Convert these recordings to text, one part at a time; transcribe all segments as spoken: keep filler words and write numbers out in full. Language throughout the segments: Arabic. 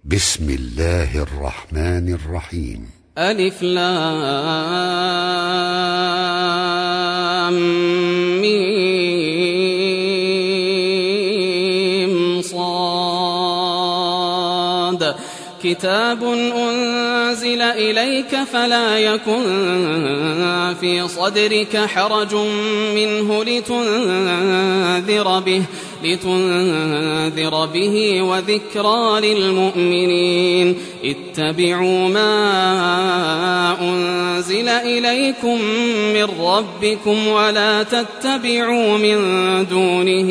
بسم الله الرحمن الرحيم. ألف لام ميم صاد كتاب أنزل إليك فلا يكن في صدرك حرج منه لتنذر به لتنذر به وذكرى للمؤمنين. اتبعوا ما أنزل إليكم من ربكم ولا تتبعوا من دونه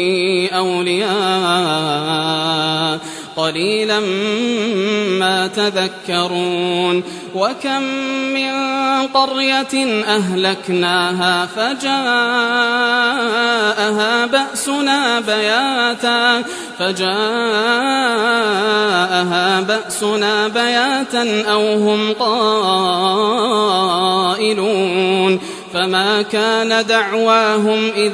أولياء قليلا ما تذكرون. وكم من قرية أهلكناها فجاءها بأسنا بياتا فجاءها بأسنا بياتا أو هم قائلون. فما كان دعواهم إذ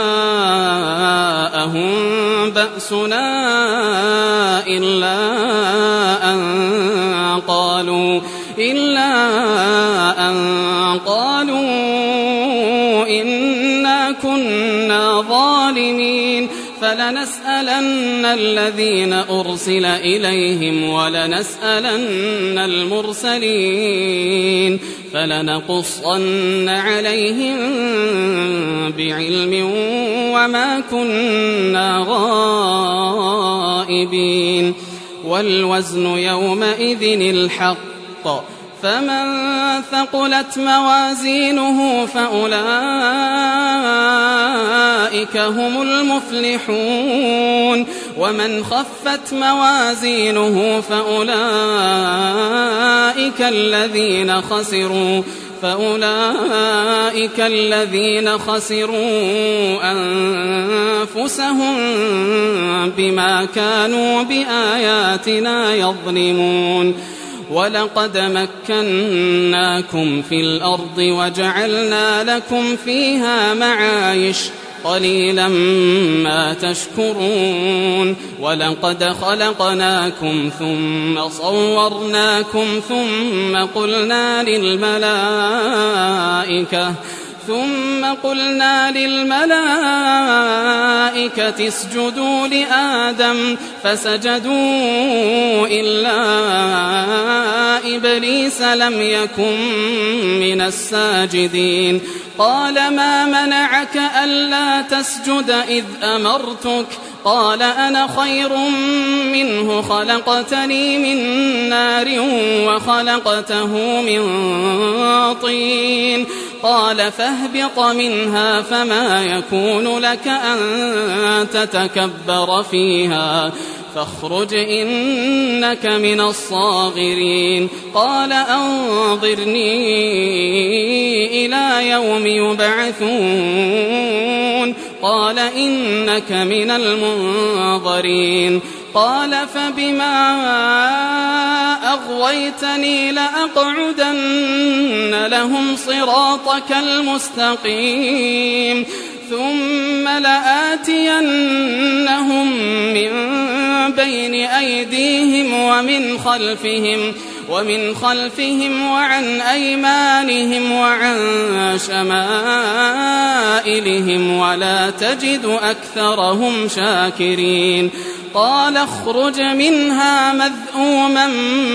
جاءهم بأسنا إلا أن قالوا إلا أن قالوا إنا كنا ظالمين. فلنسألن الذين أرسل إليهم ولنسألن المرسلين فلنقصن عليهم بعلم وما كنا غائبين. والوزن يومئذ الحق فمن ثقلت موازينه فأولئك هم المفلحون. ومن خفت موازينه فأولئك الذين خسروا فأولئك الذين خسروا أنفسهم بما كانوا بآياتنا يظلمون. ولقد مكناكم في الأرض وجعلنا لكم فيها معايش قليلا ما تشكرون. ولقد خلقناكم ثم صورناكم ثم قلنا للملائكة ثم قلنا للملائكة اسجدوا لآدم فسجدوا إلا إبليس لم يكن من الساجدين. قال ما منعك ألا تسجد إذ أمرتك؟ قال أنا خير منه خلقتني من نار وخلقته من طين. قال فاهبط منها فما يكون لك أن تتكبر فيها فاخرج إنك من الصاغرين. قال أنظرني إلى يوم يبعثون. قال إنك من المنظرين. قال فبما أغويتني لأقعدن لهم صراطك المستقيم ثم لآتينهم من بين أيديهم ومن خلفهم ومن خلفهم وعن أيمانهم وعن شمائلهم ولا تجد أكثرهم شاكرين. قال اخرج منها مذءوما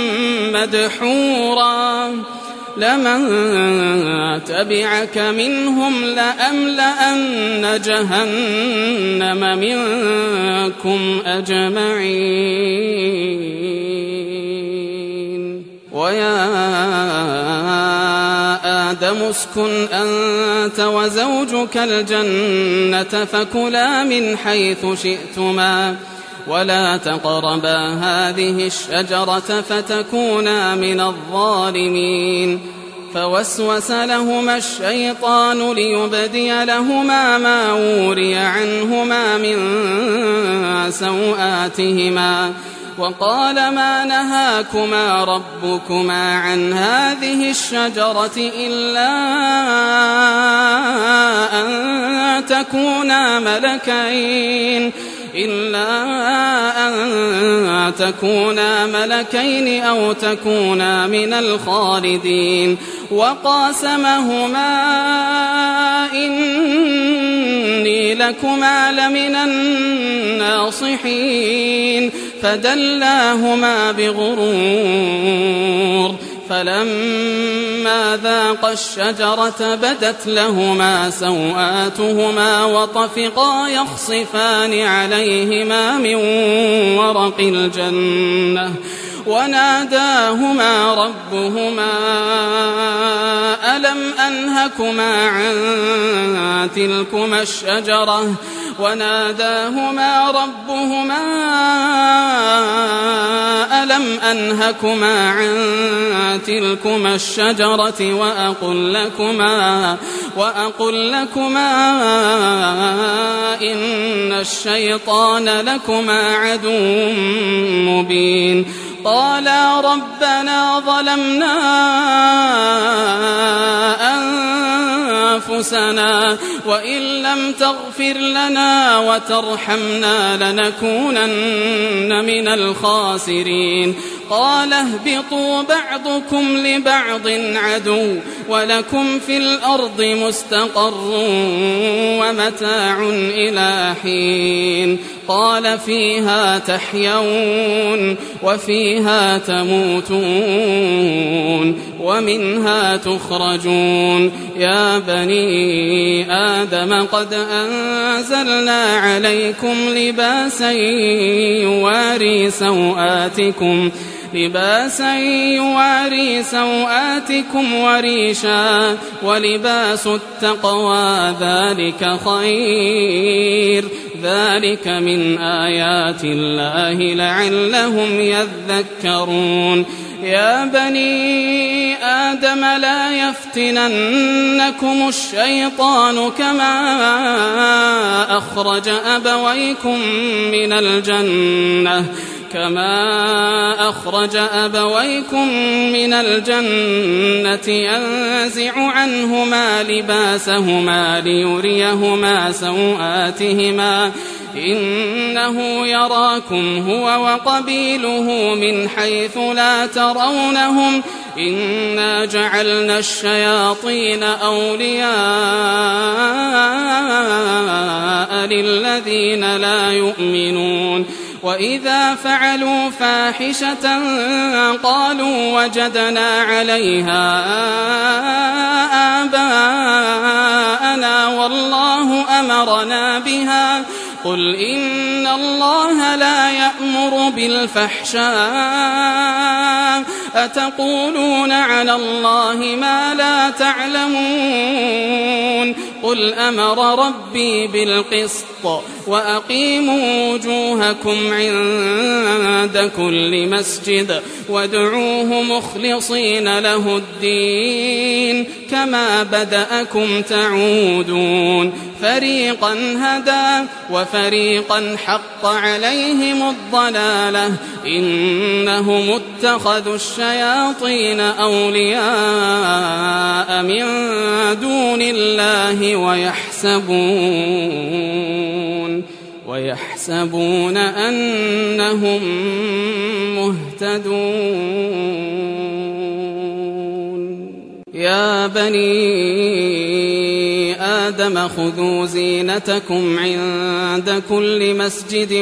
مدحورا لمن تبعك منهم لأملأن جهنم منكم أجمعين. ويا آدم اسكن أنت وزوجك الجنة فكلا من حيث شئتما ولا تقربا هذه الشجرة فتكونا من الظالمين. فوسوس لهما الشيطان ليبدي لهما ما وري عنهما من سوآتهما وقال ما نهاكما ربكما عن هذه الشجرة إلا أن تكونا ملكين إلا أن تكونا ملكين أو تكونا من الخالدين وقاسمهما إني لكما لمن الناصحين فدلاهما بغرور فلما ذاقا الشجرة بدت لهما سوآتهما وطفقا يخصفان عليهما من ورق الجنة وناداهما ربهما ألم أنهكما عن تلكما الشجرة وناداهما ربهما ألم أنهكما عن تلكما الشجرة وأقل لكما وأقل لكما إن الشيطان لكما عدو مبين قالا ربنا ظلمنا أنفسنا وإن لم تغفر لنا وترحمنا لنكونن من الخاسرين قال اهبطوا بعضكم لبعض عدو ولكم في الأرض مستقر ومتاع إلى حين قال فيها تحيون وفيها تموتون ومنها تخرجون يا بني آدم قد أنزلنا عليكم لباسا يواري سوآتكم لباسا يواري سوآتكم وريشا ولباس التقوى ذلك خير ذلك من آيات الله لعلهم يذكرون يا بني آدم لا يفتننكم الشيطان كما أخرج أبويكم من الجنة كما أخرج أبويكم من الجنة ينزع عنهما لباسهما ليريهما سوآتهما إنه يراكم هو وقبيله من حيث لا ترونهم إنا جعلنا الشياطين أولياء للذين لا يؤمنون وإذا فعلوا فاحشة قالوا وجدنا عليها آباءنا والله أمرنا بها قل إن الله لا يأمر بالفحشاء أتقولون على الله ما لا تعلمون قل أمر ربي بالقسط وأقيموا وجوهكم عند كل مسجد وادعوه مخلصين له الدين كما بدأكم تعودون فريقا هدى وفريقا حق عليهم الضلالة إنهم اتخذوا الشياطين أولياء من دون الله ويحسبون ويحسبون أنهم مهتدون يا بني آدم خذوا زينتكم عند كل مسجد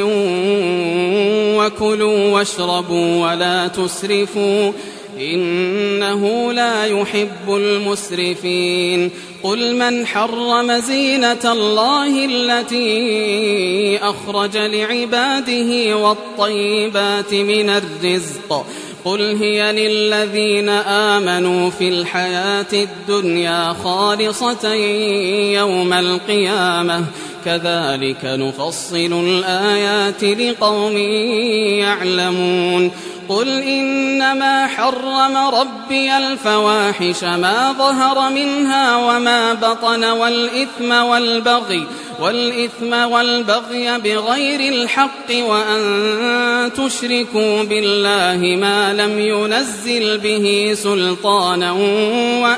وكلوا واشربوا ولا تسرفوا إنه لا يحب المسرفين قل من حرم زينة الله التي أخرج لعباده والطيبات من الرزق قل هي للذين آمنوا في الحياة الدنيا خالصة يوم القيامة كذلك نفصل الآيات لقوم يعلمون قل إنما حرم ربي الفواحش ما ظهر منها وما بطن والإثم والبغي والإثم والبغي بغير الحق وأن تشركوا بالله ما لم ينزل به سلطانا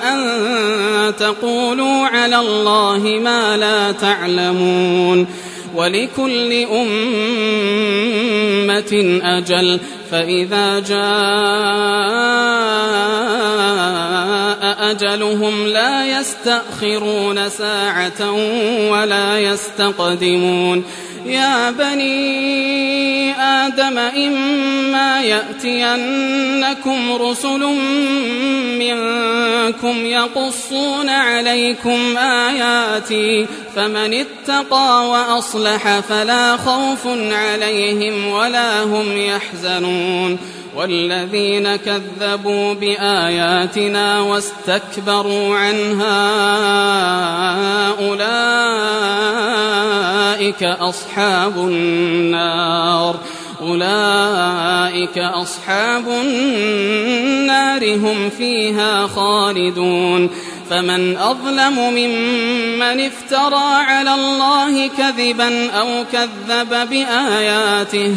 وأن تقولوا على الله ما لا تعلمون ولكل أمة أجل فإذا جاء أجلهم لا يستأخرون ساعة ولا يستقدمون يا بني آدم إما يأتينكم رسل منكم يقصون عليكم آياتي فمن اتقى وأصلح فلا خوف عليهم ولا هم يحزنون والذين كذبوا بآياتنا واستكبروا عنها أولئك أصحاب النار أولئك أصحاب النار هم فيها خالدون فمن أظلم ممن افترى على الله كذبا أو كذب بآياته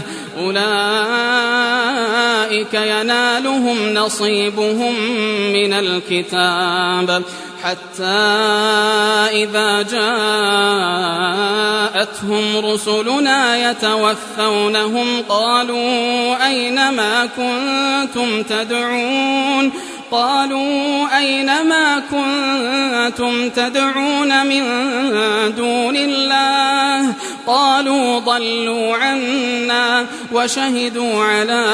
أولئك ينالهم نصيبهم من الكتاب حتى إذا جاءتهم رسلنا يتوفونهم قالوا أين ما كنتم تدعون قالوا أين ما كنتم تدعون من دون الله قالوا ضلوا عنا وشهدوا على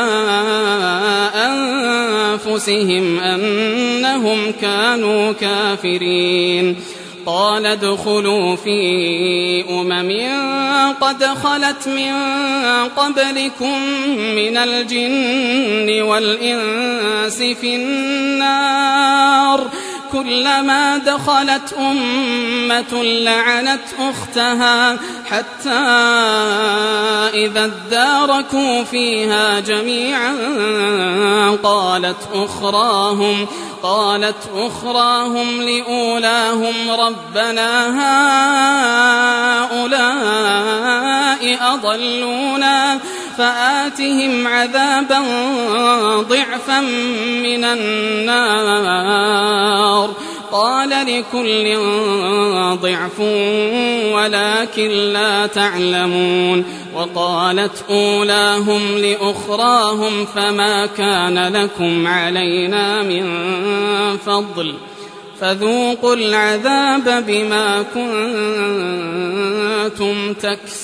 أنفسهم أنهم كانوا كافرين قال ادخلوا في أمم قد خلت من قبلكم من الجن والإنس في النار كلما دخلت أمة لعنت أختها حتى إذا اداركوا فيها جميعا قالت أخراهم قالت أخراهم لأولاهم ربنا هؤلاء أضلونا فآتهم عذابا ضعفا من النار قال لكل ضعف ولكن لا تعلمون وقالت أولاهم لأخراهم فما كان لكم علينا من فضل فذوقوا العذاب بما كنتم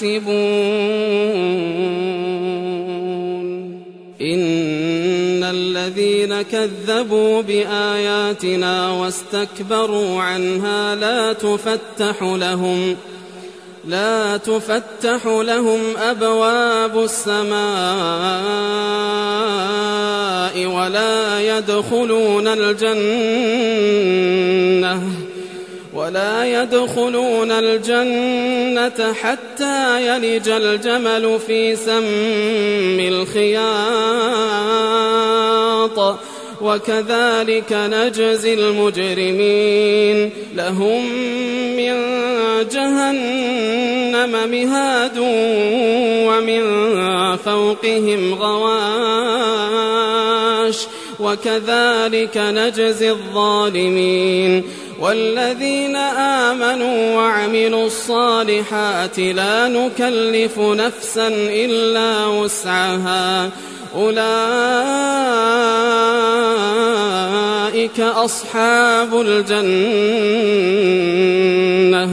تكسبون إن الذين كذبوا بآياتنا واستكبروا عنها لا تفتح لهم لا تفتح لهم أبواب السماء ولا يدخلون الجنة ولا يدخلون الجنة حتى يلج الجمل في سم الخياط وكذلك نجزي المجرمين لهم من جهنم مهاد ومن فوقهم غواش وكذلك نجزي الظالمين والذين آمنوا وعملوا الصالحات لا نكلف نفسا إلا وسعها أولئك أصحاب الجنة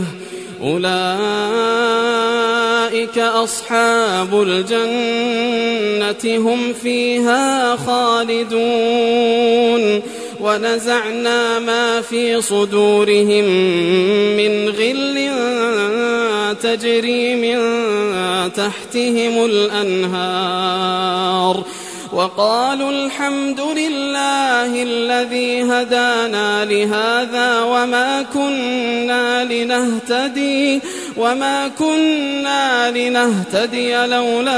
أولئك أصحاب الجنة هم فيها خالدون ونزعنا ما في صدورهم من غل تجري من تحتهم الأنهار وقالوا الحمد لله الذي هدانا لهذا وما كنا لنهتدي وما كنا لنهتدي لولا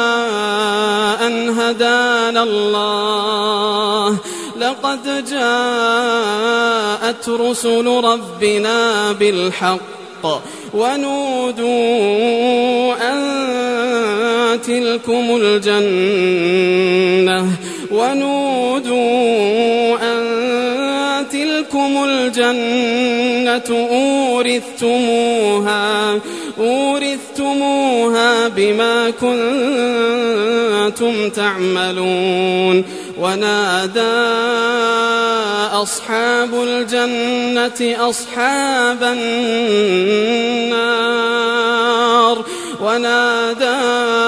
أن هدانا الله لقد جاءت رسل ربنا بالحق ونودوا أن تلكم الجنة ونودوا أن تلكم الجنة أورثتموها أورثتموها بما كنتم تعملون. ونادى أصحاب الجنة أصحاب النار ونادى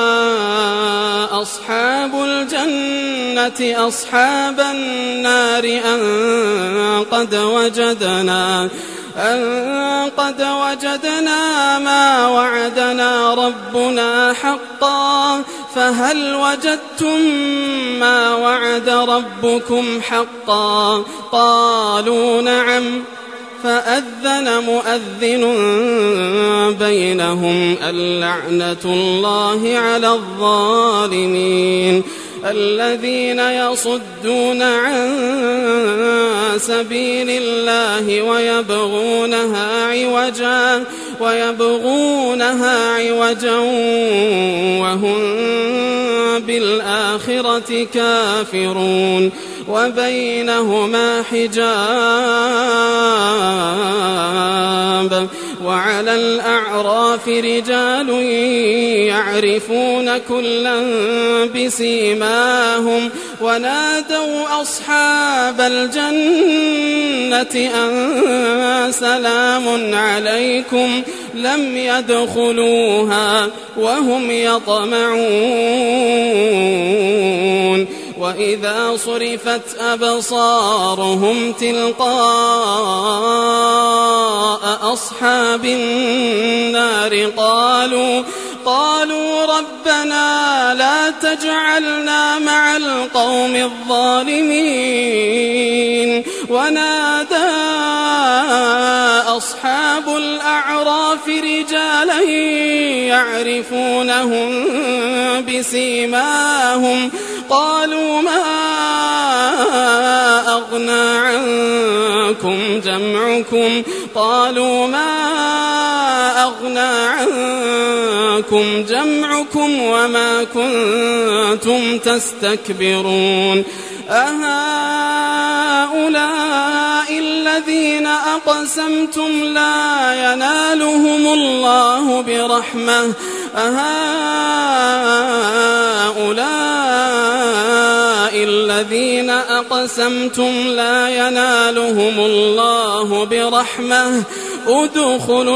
أصحاب الجنة أصحاب النار أن قد وجدنا أن قد وجدنا ما وعدنا ربنا حقا فهل وجدتم ما وعد ربكم حقا؟ قالوا نعم. فأذن مؤذن بينهم اللعنة الله على الظالمين. الذين يصدون عن سبيل الله ويبغونها عوجا ويبغونها عوجا وهم بالآخرة كافرون وبينهما حجاب. وعلى الأعراف رجال يعرفون كلا بسيماهم ونادوا أصحاب الجنة أن سلام عليكم لم يدخلوها وهم يطمعون. وإذا صرفت أبصارهم تلقاء أصحاب النار قالوا قالوا ربنا لا تجعلنا مع القوم الظالمين. ونادى أصحاب الأعراف رجالا يعرفونهم بسيماهم قالوا ما أغنى عنكم جمعكم قالوا ما أغنى عنكم جمعكم وما كنتم تستكبرون. أهؤلاء الذين أقسمتم لا ينالهم الله برحمة أهؤلاء الذين أقسمتم لا ينالهم الله برحمة ادخلوا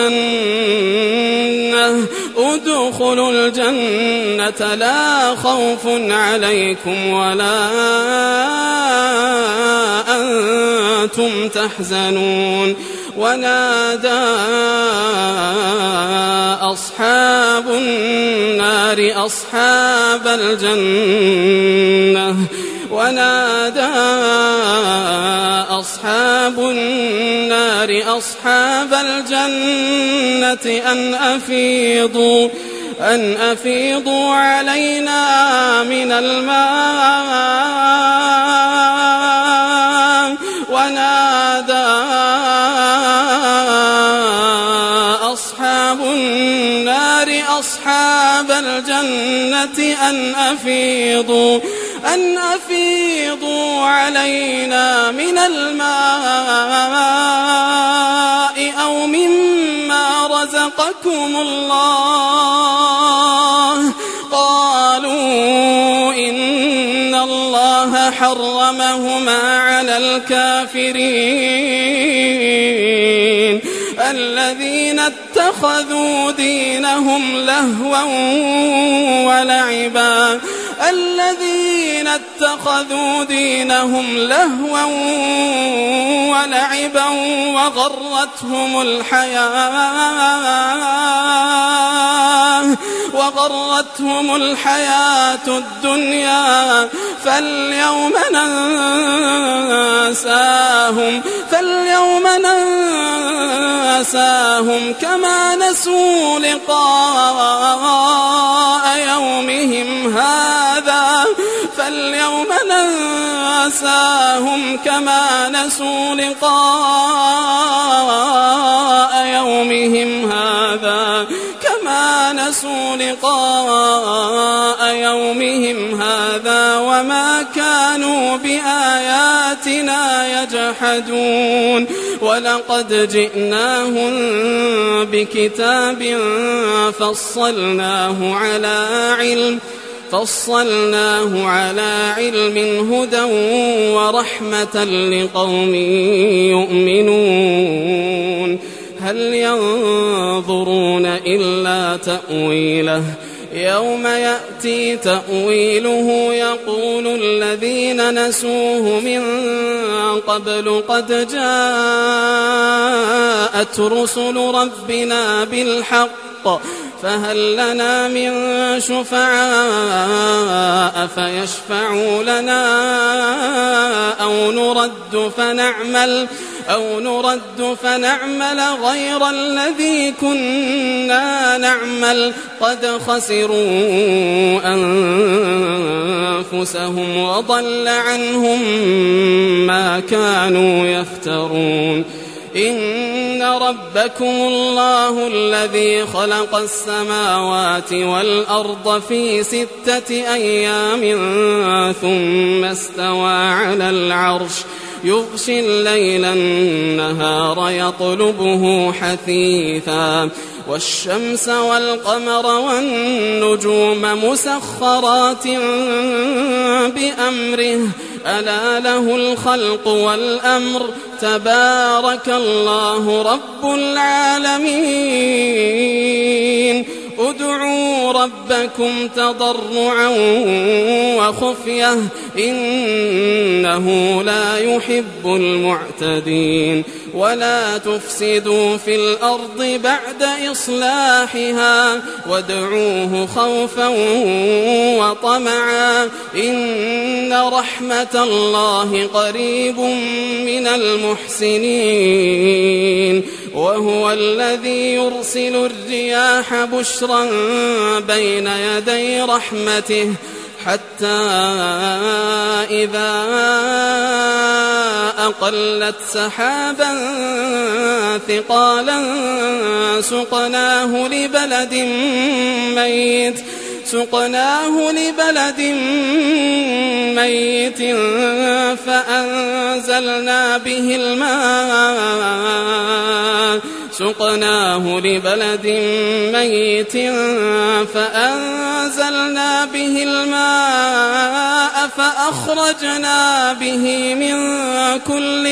الجنة ادخلوا الجنة لا خوف عليكم ولا أنتم تحزنون. ونادى أصحاب النار أصحاب الجنة ونادى أصحاب النار أصحاب الجنة أن أفيضوا أن أفيضوا علينا من الماء. ونادى أصحاب النار أصحاب الجنة أن أفيضوا أن أفيضوا علينا من الماء أو مما رزقكم الله. قالوا إن الله حرمهما على الكافرين الذين اتخذوا دينهم لهوا ولعبا الذين اتخذوا دينهم لهوا ولعبا وغرتهم الحياة وغرتهم الحياة الدنيا فاليوم ننساهم فاليوم ننساهم كما نسوا لقاء يومهم هذا فاليوم ننساهم كما نسوا لقاء يومهم هذا كما كما نسوا لقاء يومهم هذا وما كانوا بآياتنا يجحدون ولقد جئناهم بكتاب فصلناه على علم فصلناه على علم هدى ورحمة لقوم يؤمنون هل ينظرون إلا تأويله يوم يأتي تأويله يقول الذين نسوه من قبل قد جاءت رسل ربنا بالحق فهل لنا من شفعاء فيشفعوا لنا أو نرد فنعمل أو نرد فنعمل غير الذي كنا نعمل قد خسروا أنفسهم وضل عنهم ما كانوا يفترون إن ربكم الله الذي خلق السماوات والأرض في ستة أيام ثم استوى على العرش يغشي الليل النهار يطلبه حثيثا والشمس والقمر والنجوم مسخرات بأمره ألا له الخلق والأمر تبارك الله رب العالمين ادعوا ربكم تضرعا وخفية إنه لا يحب المعتدين ولا تفسدوا في الأرض بعد إصلاحها وادعوه خوفا وطمعا إن رحمة الله قريب من المحسنين وهو الذي يرسل الرياح بشرا بين يدي رحمته حتى إذا أقلت سحابا ثقالا سقناه لبلد ميت سقناه لبلد ميت فأنزلنا به الماء سقناه لبلد ميت فأنزلنا به الماء فأخرجنا به من كل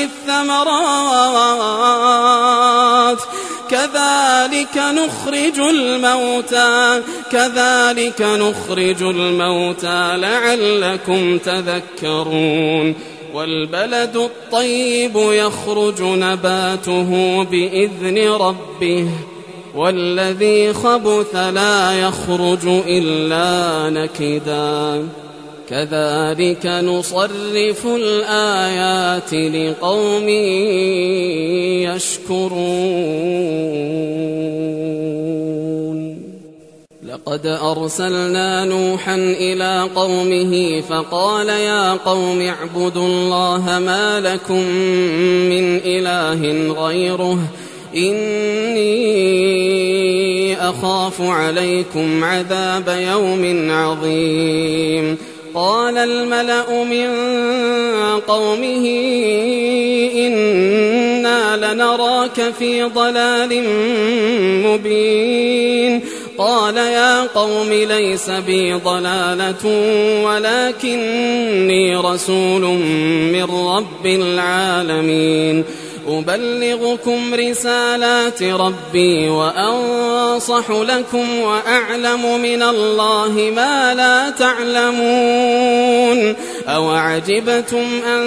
الثمرات كذلك نخرج الموتى كذلك نخرج الموتى لعلكم تذكرون والبلد الطيب يخرج نباته بإذن ربه والذي خبث لا يخرج إلا نكدا كذلك نصرف الآيات لقوم يشكرون لقد أرسلنا نوحا إلى قومه فقال يا قوم اعبدوا الله ما لكم من إله غيره إني أخاف عليكم عذاب يوم عظيم قال الملأ من قومه إنا لنراك في ضلال مبين قال يا قوم ليس بي ضلالة ولكني رسول من رب العالمين أبلغكم رسالات ربي وأنصح لكم وأعلم من الله ما لا تعلمون أوعجبتم أن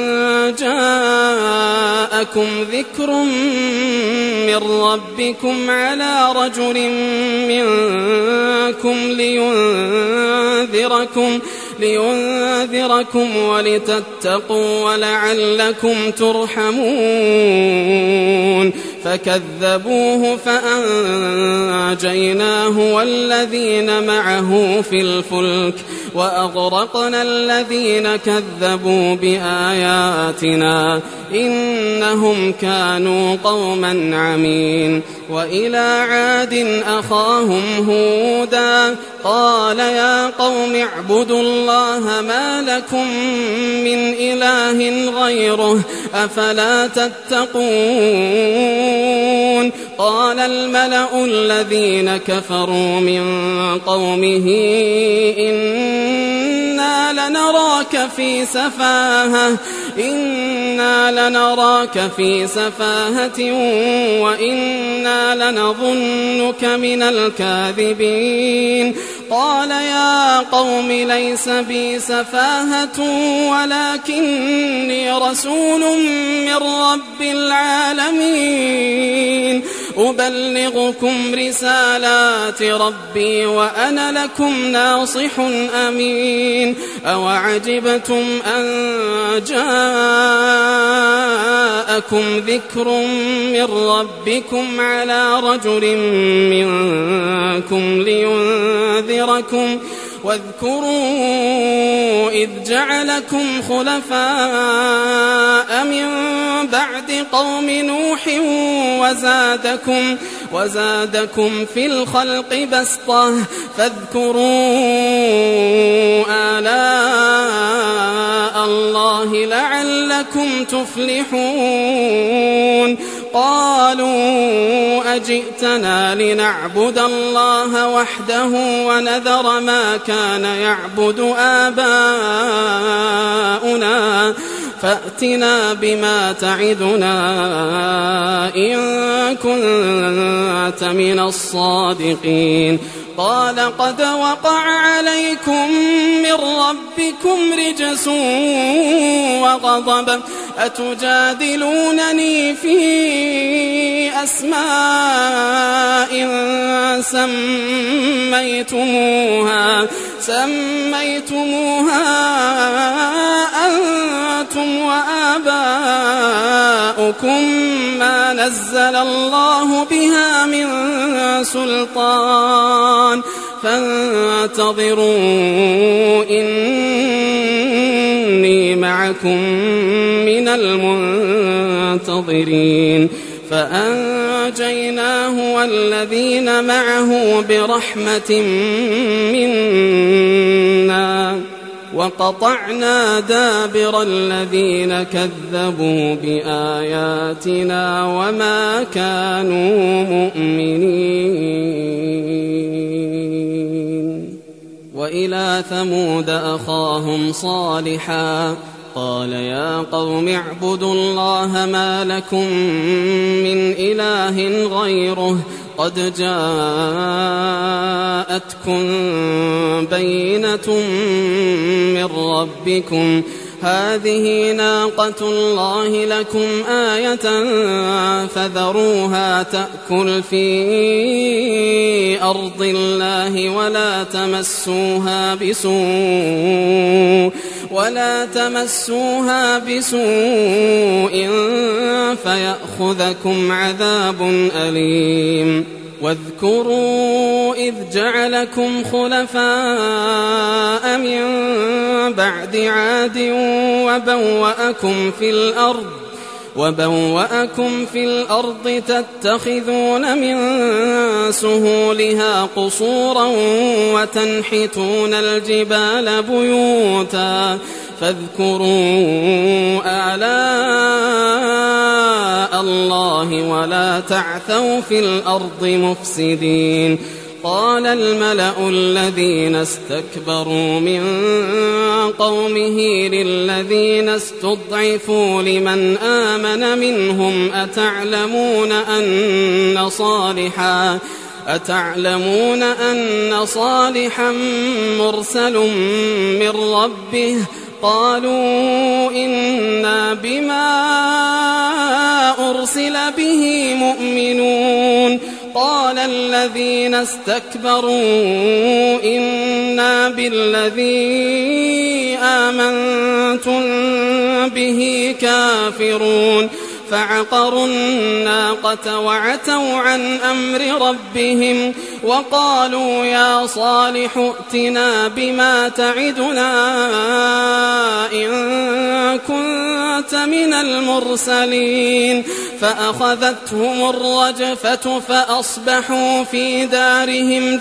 جاءكم ذكر من ربكم على رجل منكم لينذركم لينذركم ولتتقوا ولعلكم ترحمون فكذبوه فأنجيناه والذين معه في الفلك وأغرقنا الذين كذبوا بآياتنا إنهم كانوا قوما عمين. وإلى عاد أخاهم هودا قال يا قوم اعبدوا الله ما لكم من إله غيره أفلا تتقون. قال الملأ الذين كفروا من قومه إنا لنراك في سفاهة إنا لنراك في سفاهة وإنا لنظنك من الكاذبين. قال يا قوم ليس بي سفاهة ولكني رسول من رب العالمين أبلغكم رسالات ربي وأنا لكم ناصح أمين. أوعجبتم أن جاءكم ذكر من ربكم على رجل منكم لينذركم واذكروا إذ جعلكم خلفاء من بعد قوم نوح وزادكم, وزادكم في الخلق بسطة فاذكروا آلاء الله لعلكم تفلحون. قالوا أجئتنا لنعبد الله وحده ونذر ما كان يعبد آباؤنا فأتنا بما تعدنا إن كنت من الصادقين. قال قد وقع عليكم من ربكم رجس وغضب أتجادلونني في أسماء سميتموها سميتموها أنتم وآباؤكم ما نزل الله بها من سلطان فانتظروا إني معكم من المنتظرين. فأنجيناه والذين معه برحمة منا وقطعنا دابر الذين كذبوا بآياتنا وما كانوا مؤمنين. وإلى ثمود أخاهم صالحا قال يا قوم اعبدوا الله ما لكم من إله غيره قد جاءتكم بينة من ربكم هذه ناقة الله لكم آية فذروها تأكل في أرض الله ولا تمسوها بسوء ولا تمسوها بسوء فيأخذكم عذاب أليم. واذكروا إذ جعلكم خلفاء من بعد عاد وبوأكم في الأرض وبوأكم في الأرض تتخذون من سهولها قصورا وتنحتون الجبال بيوتا فاذكروا آلاء الله ولا تعثوا في الأرض مفسدين. قال الملأ الذين استكبروا من قومه للذين استضعفوا لمن آمن منهم أتعلمون أن صالحا أتعلمون أن صالحا مرسل من ربه قالوا إنا بما أرسل به مؤمنون. قال الذين استكبروا إنا بالذي آمنتم به كافرون فعقروا الناقة وعتوا عن أمر ربهم وقالوا يا صالح ائتنا بما تعدنا إن كنت من المرسلين فأخذتهم الرجفة فأصبحوا في دارهم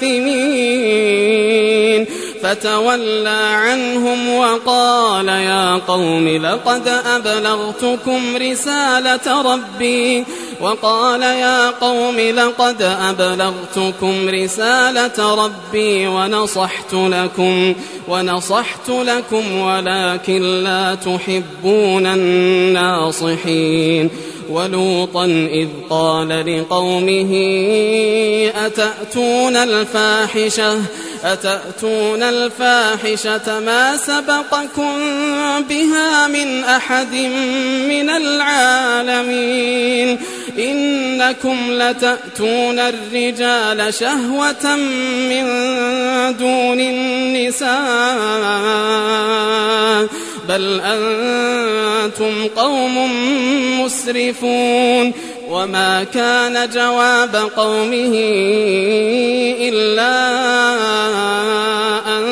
جاثمين فتولى عنهم وقال يا قوم لقد أبلغتكم رسالة ربي وقال يا قوم لقد أبلغتكم رسالة ربي ونصحت لكم ونصحت لكم ولكن لا تحبون الناصحين ولوطا إذ قال لقومه أتأتون الفاحشة أتأتون الفاحشة ما سبقكم بها من أحد من العالمين إنكم لتأتون الرجال شهوة من دون النساء بل أنتم قوم مسرفون وما كان جواب قومه إلا أن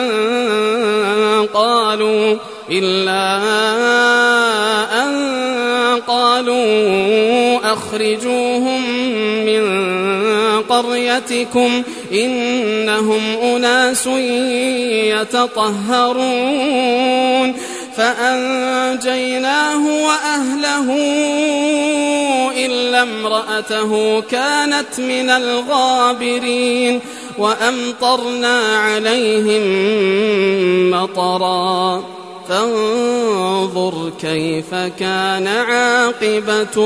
قالوا إلا أن قالوا أخرجوهم من قريتكم إنهم أناس يتطهرون فأنجيناه وأهله إلا امرأته كانت من الغابرين وأمطرنا عليهم مطرا فانظر كيف كان عاقبة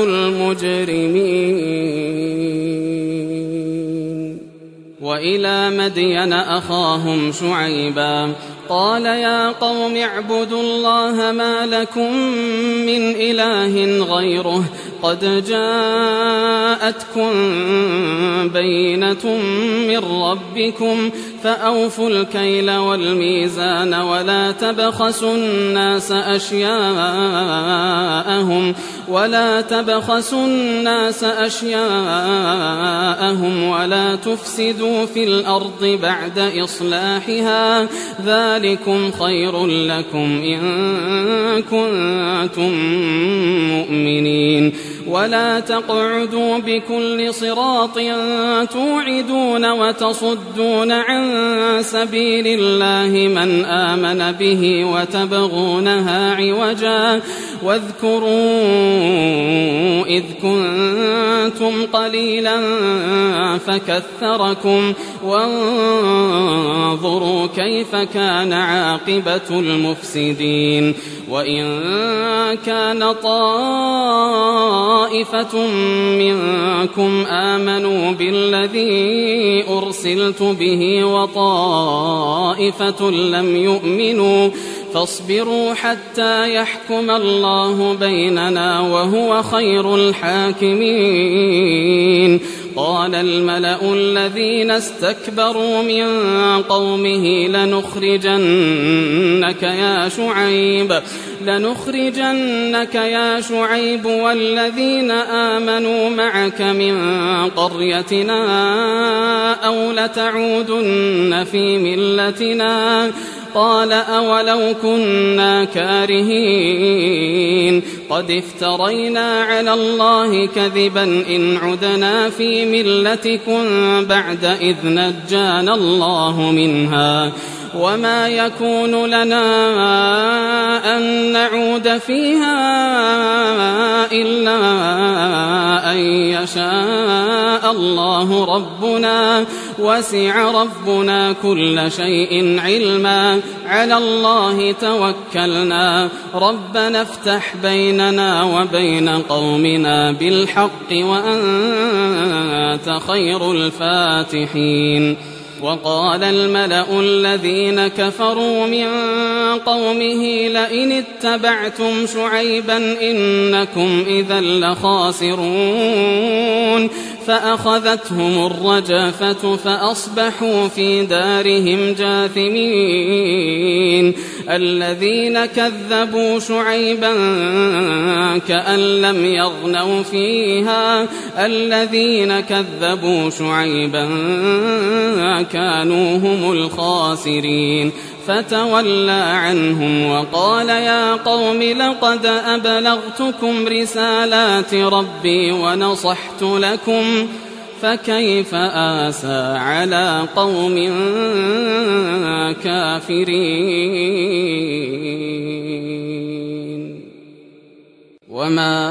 المجرمين وإلى مدين أخاهم شعيبا قال يا قوم اعبدوا الله ما لكم من إله غيره قد جاءتكم بينة من ربكم فأوفوا الكيل والميزان ولا تبخسوا الناس أشياءهم ولا تبخسوا الناس أشياءهم ولا تفسدوا في الأرض بعد إصلاحها ذلكم خير لكم إن كنتم مؤمنين ولا تقعدوا بكل صراط توعدون وتصدون عن سبيل الله من آمن به وتبغونها عوجا واذكروا إذ كنتم قليلا فكثركم وانظروا كيف كان عاقبة المفسدين وإن كان طائفة منكم آمنوا بالذي أرسلت به وطائفة لم يؤمنوا فاصبروا حتى يحكم الله بيننا وهو خير الحاكمين قال الملأ الذين استكبروا من قومه لنخرجنك يا شعيب لنخرجنك يا شعيب والذين آمنوا معك من قريتنا أو لتعودن في ملتنا قال أولو كنا كارهين قد افترينا على الله كذبا إن عدنا في ملتكم بعد إذ نجانا الله منها وما يكون لنا أن نعود فيها إلا أن يشاء الله ربنا وسع ربنا كل شيء علما على الله توكلنا ربنا افتح بيننا وبين قومنا بالحق وأنت خير الفاتحين وقال الملأ الذين كفروا من قومه لئن اتبعتم شعيبا إنكم إذا لخاسرون فأخذتهم الرجفة فأصبحوا في دارهم جاثمين الذين كذبوا شعيبا كأن لم يغنوا فيها الذين كذبوا شعيبا كانوا هم الخاسرين فتولى عنهم وقال يا قوم لقد أبلغتكم رسالات ربي ونصحت لكم فكيف آسى على قوم كافرين وما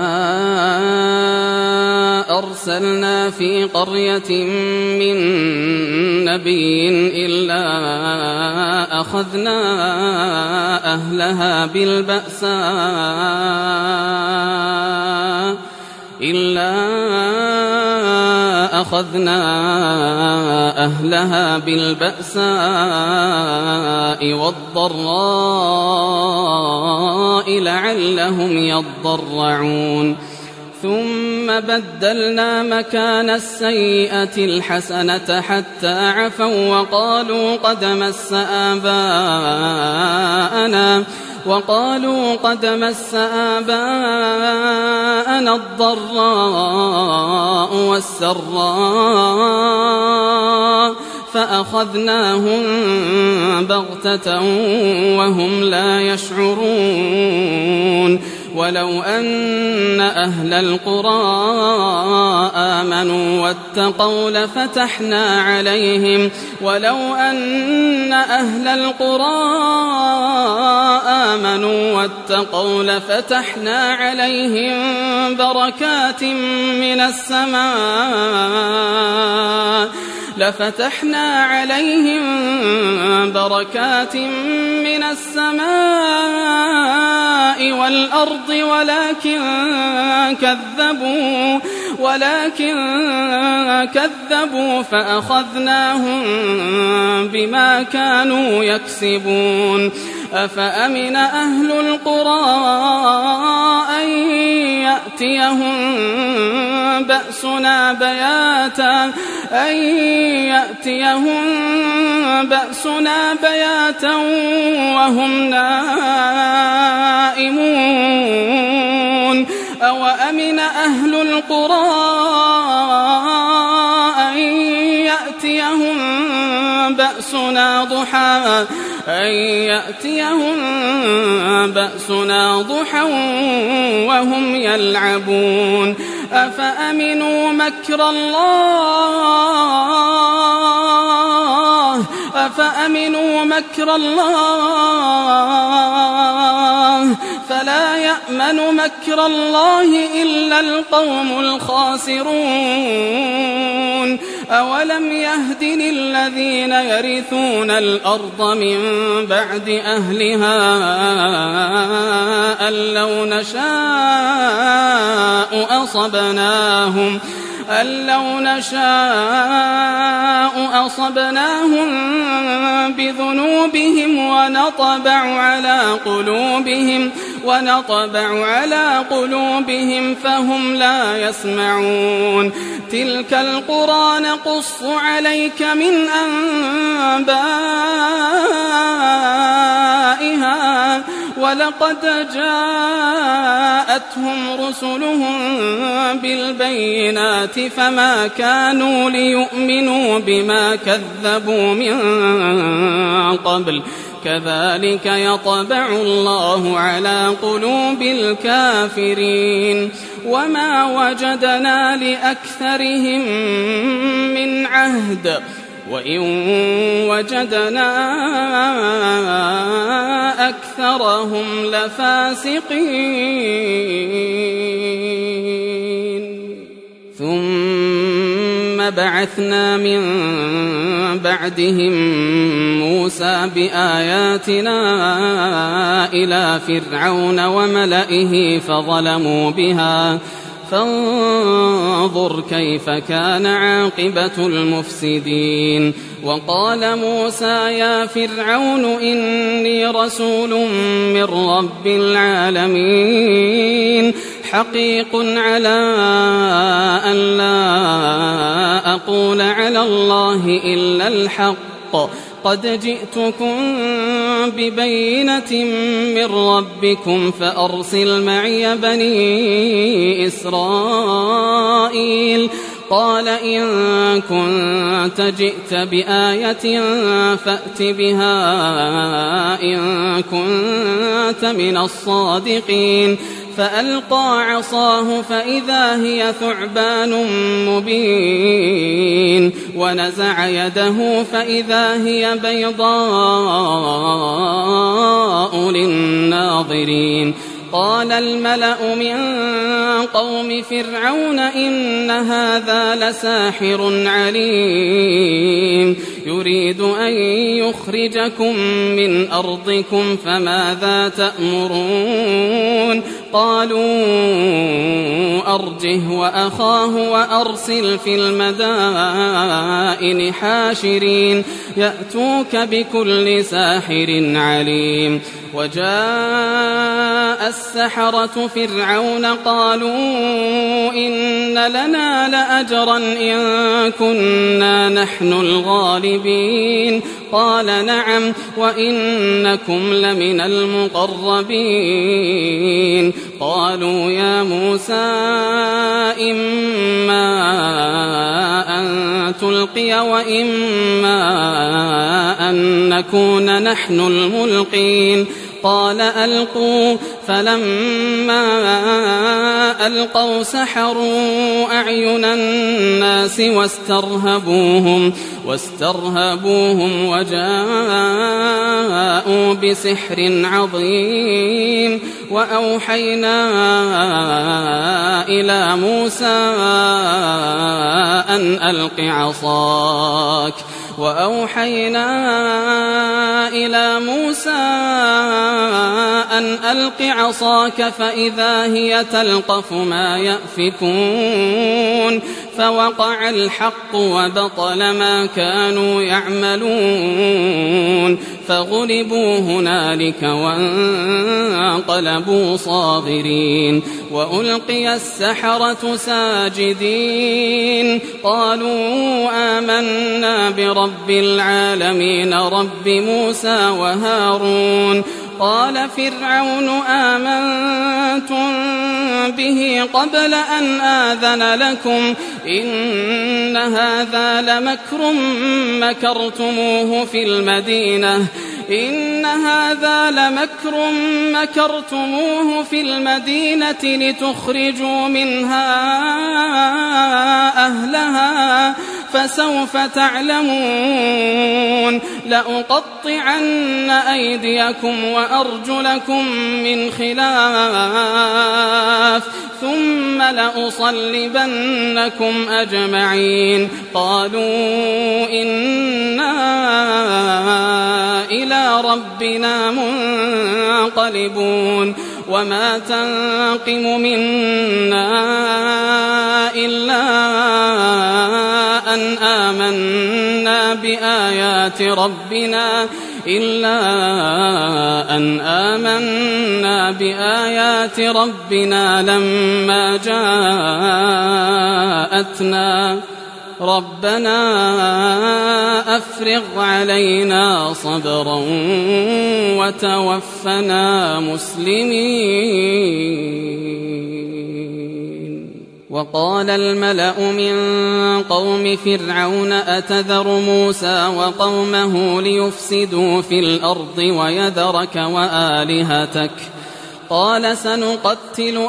أرسلنا في قرية من نبي إلا أخذنا أهلها بالبأساء إلا أخذنا أهلها بالبأساء والضراء لعلهم يضرعون ثم بدلنا مكان السيئة الحسنة حتى عفوا وقالوا قد مس آباءنا وقالوا قد مس آباءنا الضراء والسراء فأخذناهم بغتة وهم لا يشعرون ولو أن أهل القرى آمنوا واتقوا لفتحنا عليهم ولو أن أهل القرى آمنوا واتقوا لفتحنا عليهم بركات من السماء لفتحنا عليهم بركات من السماء والأرض ولكن كذبوا ولكن كذبوا فأخذناهم بما كانوا يكسبون أفأمن أهل القرى أن يأتيهم بأسنا بياتا أن يأتيهم بأسنا بياتا وهم نائمون أوأمن أهل القرى أن يأتيهم بأسنا ضحى أن يأتيهم بأسنا ضحى وهم يلعبون أفأمنوا مكر الله أفأمنوا مكر الله فلا يأمن مكر الله إلا القوم الخاسرون أولم يهد للذين يرثون الأرض من بعد أهلها أن لو نشاء أصبناهم أن لو نشاء أصبناهم بذنوبهم ونطبع على قلوبهم ونطبع على قلوبهم فهم لا يسمعون تلك القرى نقص عليك من أنبائها ولقد جاءتهم رسلهم بالبينات فما كانوا ليؤمنوا بما كذبوا من قبل كذلك يطبع الله على قلوب الكافرين وما وجدنا لأكثرهم من عهد وإن وجدنا أكثرهم لفاسقين ثم بعثنا من بعدهم موسى بآياتنا إلى فرعون وملئه فظلموا بها فانظر كيف كان عاقبة المفسدين وقال موسى يا فرعون إني رسول من رب العالمين حقيق على أن لا أقول على الله إلا الحق قد جئتكم ببينة من ربكم فأرسل معي بني إسرائيل قال إن كنت جئت بآية فأت بها إن كنت من الصادقين فألقى عصاه فإذا هي ثعبان مبين ونزع يده فإذا هي بيضاء للناظرين قال الملأ من قوم فرعون إن هذا لساحر عليم يريد أن يخرجكم من أرضكم فماذا تأمرون قالوا أرجه وأخاه وأرسل في المدائن حاشرين يأتوك بكل ساحر عليم وجاء السحرة فرعون قالوا إن لنا لأجرا إن كنا نحن الغالبين قال نعم وإنكم لمن المقربين قالوا يا موسى إما أن تلقي وإما أن نكون نحن الملقين قال ألقوا فلما ألقوا سحروا أعين الناس واسترهبوهم واسترهبوهم وجاءوا بسحر عظيم وأوحينا إلى موسى أن ألق عصاك وأوحينا إلى موسى أن ألق عصاك فإذا هي تلقف ما يأفكون فوقع الحق وبطل ما كانوا يعملون فغلبوا هنالك وانقلبوا صاغرين وألقي السحرة ساجدين قالوا آمنا برب العالمين رب موسى وهارون قال فرعون آمنتم به قبل أن آذن لكم إن هذا لمكر مكرتموه في المدينة إن هذا لمكر مكرتموه في المدينة لتخرجوا منها أهلها فسوف تعلمون لأقطعن أيديكم وأرجلكم من خلاف ثم لأصلبنكم أجمعين قالوا إنا إلى ربنا منقلبون وما تنقم منا إلا أن آمنا بآيات ربنا إلا أن آمنا بآيات ربنا لما جاءتنا ربنا أفرغ علينا صبرا وتوفنا مسلمين وقال الملأ من قوم فرعون أتذر موسى وقومه ليفسدوا في الأرض ويذرك وآلهتك قال سنقتل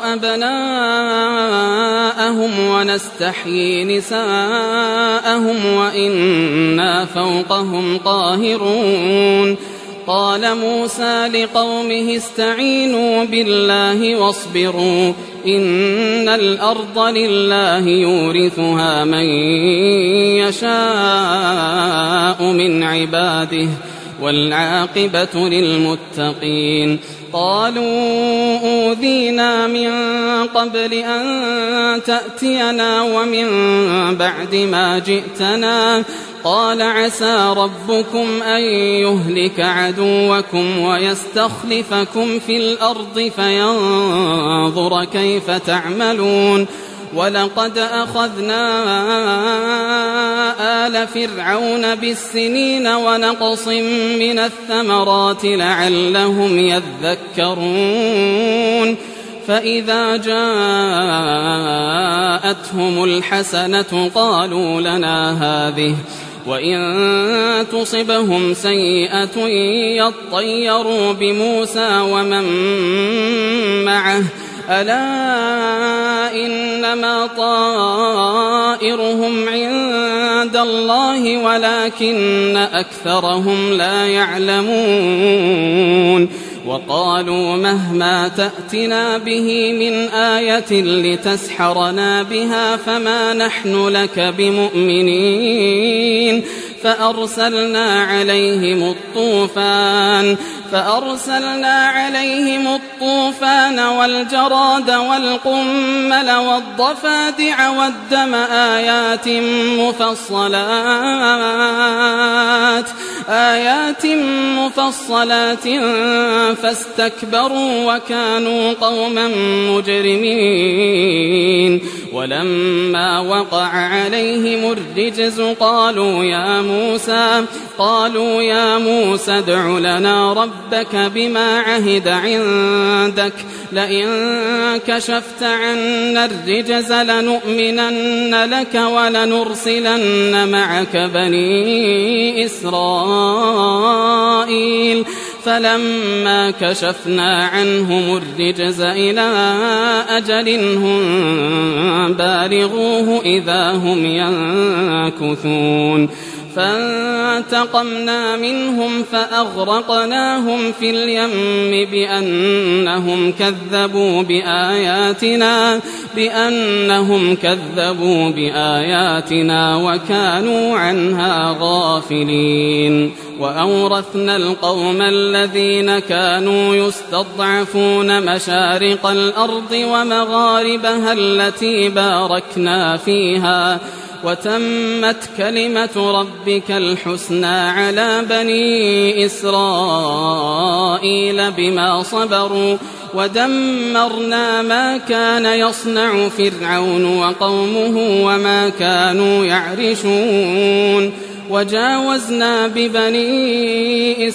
أبناءهم ونستحيي نساءهم وإنا فوقهم قاهرون قال موسى لقومه استعينوا بالله واصبروا إن الأرض لله يورثها من يشاء من عباده والعاقبة للمتقين قالوا أوذينا من قبل أن تأتينا ومن بعد ما جئتنا قال عسى ربكم أن يهلك عدوكم ويستخلفكم في الأرض فينظر كيف تعملون ولقد أخذنا آل فرعون بالسنين ونقص من الثمرات لعلهم يذكرون فإذا جاءتهم الحسنة قالوا لنا هذه وإن تصبهم سيئة يطيروا بموسى ومن معه ألا إنما طائرهم عند الله ولكن أكثرهم لا يعلمون وقالوا مهما تأتنا به من آية لتسحرنا بها فما نحن لك بمؤمنين فأرسلنا عليهم الطوفان فأرسلنا عليهم الطوفان والجراد والقمل والضفادع والدم آيات مفصلات آيات مفصلات فاستكبروا وكانوا قوما مجرمين ولما وقع عليهم الرجز قالوا يا موسى قالوا يا موسى ادع لنا ربك بما عهد عندك لئن كشفت عنا الرجز لنؤمنن لك ولنرسلن معك بني إسرائيل فلما كشفنا عنهم الرجز إلى أجل هم بالغوه إذا هم ينكثون فانتقمنا منهم فأغرقناهم في اليم بأنهم كذبوا بآياتنا بأنهم كذبوا بآياتنا وكانوا عنها غافلين وأورثنا القوم الذين كانوا يستضعفون مشارق الأرض ومغاربها التي باركنا فيها وتمت كلمة ربك الحسنى على بني إسرائيل بما صبروا ودمرنا ما كان يصنع فرعون وقومه وما كانوا يعرشون وجاوزنا ببني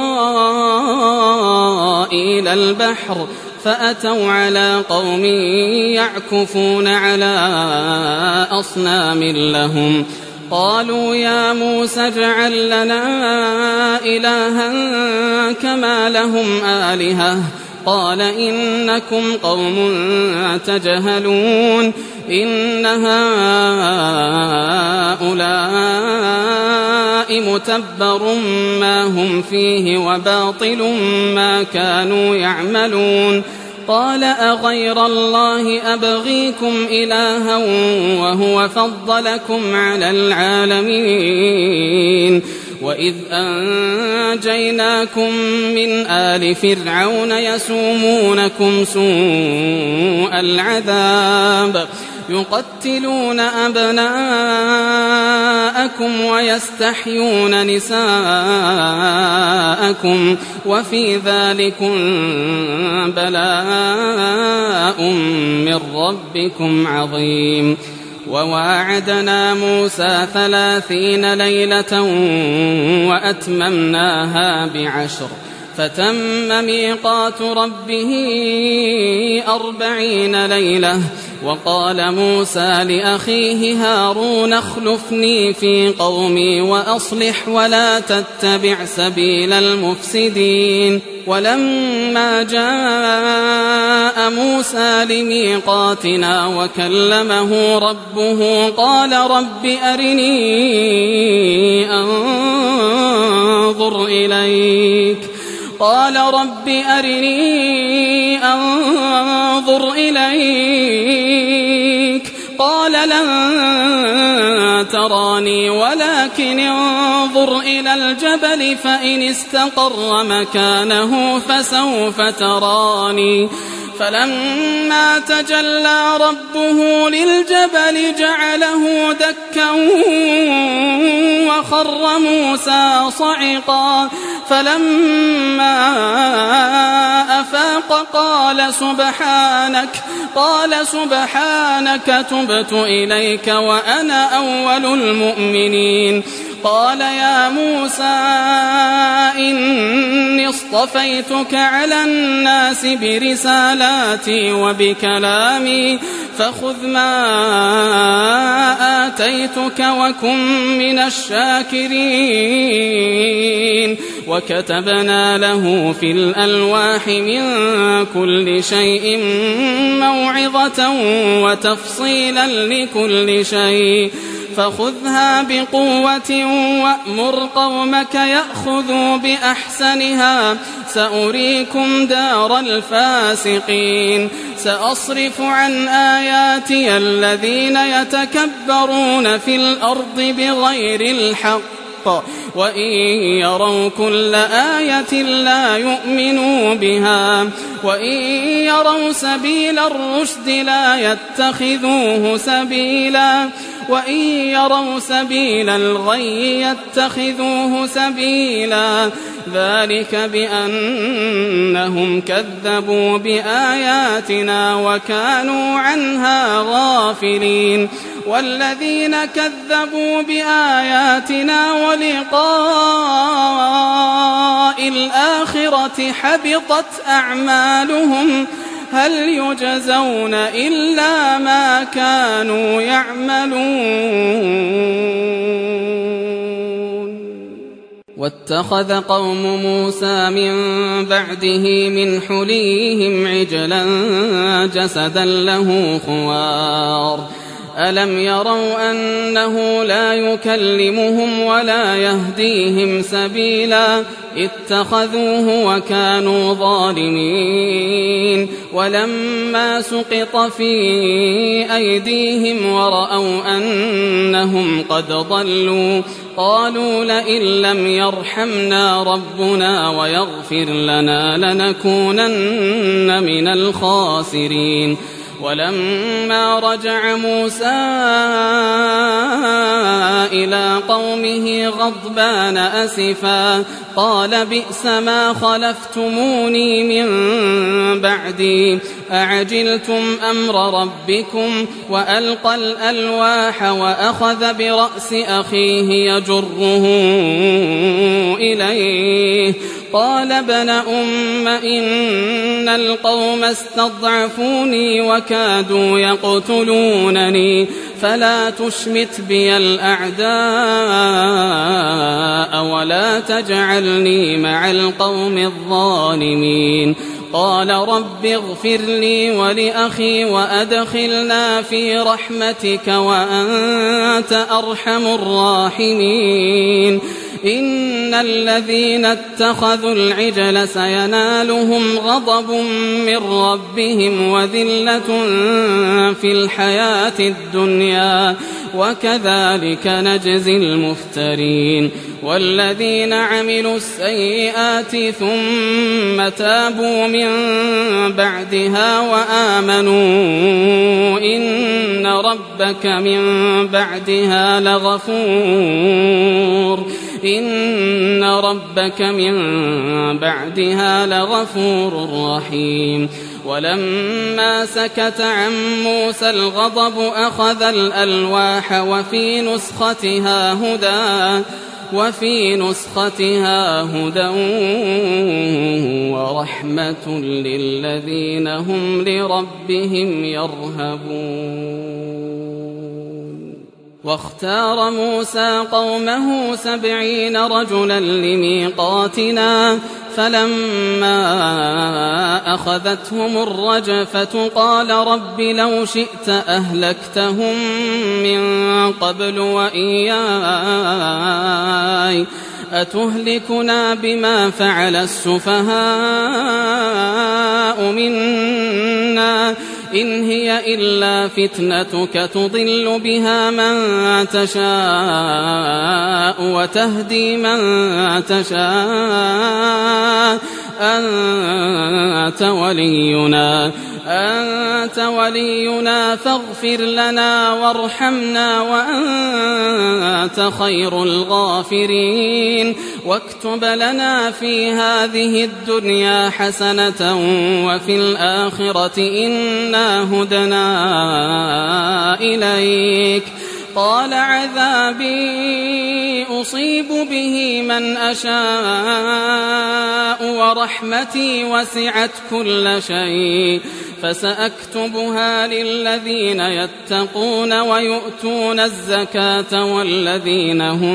إسرائيل البحر فأتوا على قوم يعكفون على أصنام لهم قالوا يا موسى اجعل لنا إلها كما لهم آلهة قال إنكم قوم تجهلون إن هؤلاء متبر ما هم فيه وباطل ما كانوا يعملون قال أغير الله أبغيكم إلها وهو فضلكم على العالمين وإذ أنجيناكم من آل فرعون يسومونكم سوء العذاب يقتلون أبناءكم ويستحيون نساءكم وفي ذلكم بلاء من ربكم عظيم وواعدنا موسى ثلاثين ليلة وأتممناها بعشر فتم ميقات ربه أربعين ليلة وقال موسى لأخيه هارون اخلفني في قومي وأصلح ولا تتبع سبيل المفسدين ولما جاء موسى لميقاتنا وكلمه ربه قال رب أرني أنظر إليك قال رب أرني أنظر إليك قال لن تراني ولكن انظر إلى الجبل فإن استقر مكانه فسوف تراني فلما تجلى ربه للجبل جعله دكا وخر موسى صعقا فلما أفاق قال سبحانك قال سبحانك تبت إليك وأنا أول المؤمنين قال يا موسى إني اصطفيتك على الناس برسالاتي وبكلامي فخذ ما آتيتك وكن من الشاكرين وكتبنا له في الألواح من كل شيء موعظة وتفصيلا لكل شيء فخذها بقوة وأمر قومك يأخذوا بأحسنها سأريكم دار الفاسقين سأصرف عن آياتي الذين يتكبرون في الأرض بغير الحق وإن يروا كل آية لا يؤمنوا بها وإن يروا سبيل الرشد لا يتخذوه سبيلا وإن يروا سبيل الغي يتخذوه سبيلا ذلك بأنهم كذبوا بآياتنا وكانوا عنها غافلين والذين كذبوا بآياتنا ولقاء الآخرة حبطت أعمالهم هل يجزون إلا ما كانوا يعملون واتخذ قوم موسى من بعده من حليهم عجلا جسدا له خوار ألم يروا أنه لا يكلمهم ولا يهديهم سبيلا اتخذوه وكانوا ظالمين ولما سقط في أيديهم ورأوا أنهم قد ضلوا قالوا لئن لم يرحمنا ربنا ويغفر لنا لنكونن من الخاسرين ولما رجع موسى إلى قومه غضبان أسفا قال بئس ما خلفتموني من بعدي أعجلتم أمر ربكم وألقى الألواح وأخذ برأس أخيه يجره إليه قال ابن أم إن القوم استضعفوني وكادوا يقتلونني فلا تشمت بي الأعداء ولا تجعلني مع القوم الظالمين قال رب اغفر لي ولأخي وأدخلنا في رحمتك وأنت أرحم الراحمين إن الذين اتخذوا العجل سينالهم غضب من ربهم وذلة في الحياة الدنيا وكذلك نجزي المفترين والذين عملوا السيئات ثم تابوا من بعدها وآمنوا إن ربك من بعدها لغفور إن ربك من بعدها لغفور رحيم ولما سكت عن موسى الغضب أخذ الألواح وفي نسختها هدى وفي نسختها هدى ورحمة للذين هم لربهم يرهبون واختار موسى قومه سبعين رجلا لميقاتنا فلما أخذتهم الرجفة قال رب لو شئت أهلكتهم من قبل وإياي أتهلكنا بما فعل السفهاء منا إن هي إلا فتنتك تضل بها من تشاء وتهدي من تشاء أنت ولينا أنت ولينا فاغفر لنا وارحمنا وأنت خير الغافرين واكتب لنا في هذه الدنيا حسنة وفي الآخرة إنا هدنا إليك قال عذابي أصيب به من أشاء ورحمتي وسعت كل شيء فسأكتبها للذين يتقون ويؤتون الزكاة والذين هم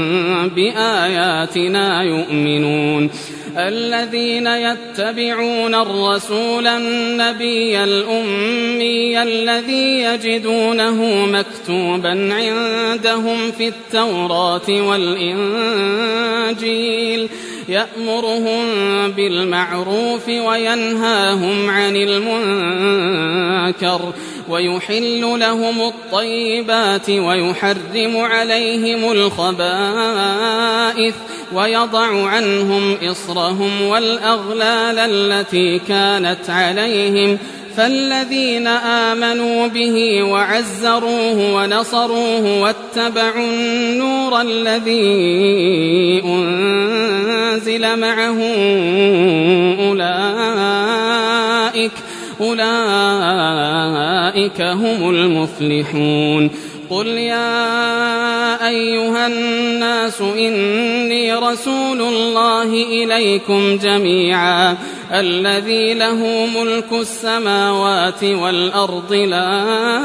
بآياتنا يؤمنون الذين يتبعون الرسول النبي الأمي الذي يجدونه مكتوبا عندهم في التوراة والإنجيل يأمرهم بالمعروف وينهاهم عن المنكر ويحل لهم الطيبات ويحرم عليهم الخبائث ويضع عنهم إصرهم والأغلال التي كانت عليهم فالذين آمنوا به وعزروه ونصروه واتبعوا النور الذي أنزل معه أولئك أولئك هم المفلحون قل يا أيها الناس إني رسول الله إليكم جميعا الذي له ملك السماوات والأرض لا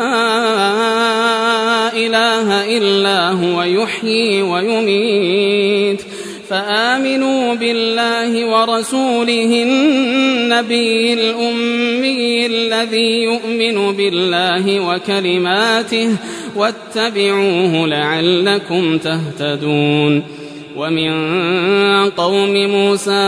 إله إلا هو يحيي ويميت فآمنوا بالله ورسوله النبي الأمي الذي يؤمن بالله وكلماته واتبعوه لعلكم تهتدون ومن قوم موسى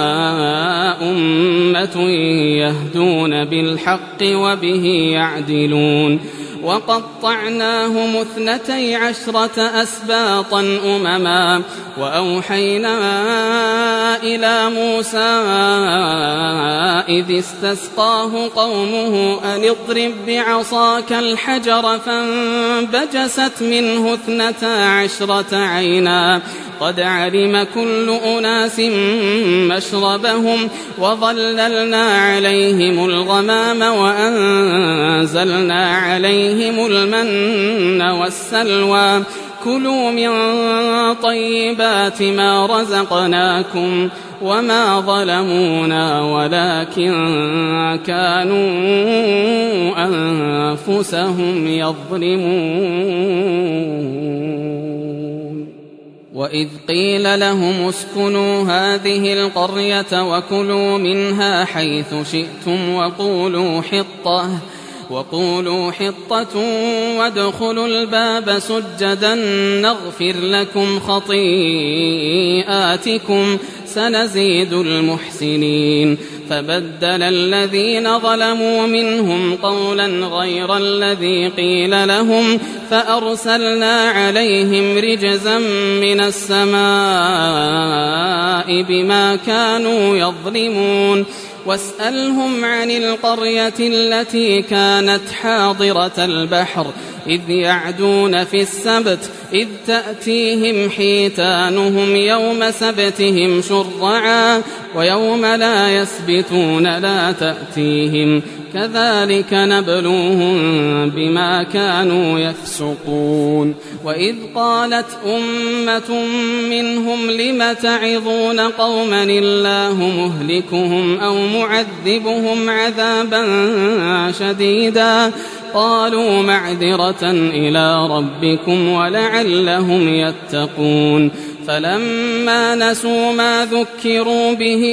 أمة يهدون بالحق وبه يعدلون وقطعناهم اثنتي عشرة أسباطا أمما وأوحينا إلى موسى إذ استسقاه قومه أن اضرب بعصاك الحجر فانبجست منه اثنتا عشرة عينا قد علم كل أناس مشربهم وظللنا عليهم الغمام وأنزلنا عليهم المن والسلوى كلوا من طيبات ما رزقناكم وما ظلمونا ولكن كانوا أنفسهم يظلمون وإذ قيل لهم اسكنوا هذه القرية وكلوا منها حيث شئتم وقولوا حطة وقولوا حطة وادخلوا الباب سجدا نغفر لكم خطيئاتكم سنزيد المحسنين فبدل الذين ظلموا منهم قولا غير الذي قيل لهم فأرسلنا عليهم رجزا من السماء بما كانوا يظلمون واسألهم عن القرية التي كانت حاضرة البحر إذ يعدون في السبت إذ تأتيهم حيتانهم يوم سبتهم شرعا ويوم لا يسبتون لا تأتيهم كذلك نبلوهم بما كانوا يفسقون وإذ قالت أمة منهم لم تعظون قوما الله مهلكهم أو معذبهم عذابا شديدا قالوا معذرة إلى ربكم ولعلهم يتقون فلما نسوا ما ذكروا به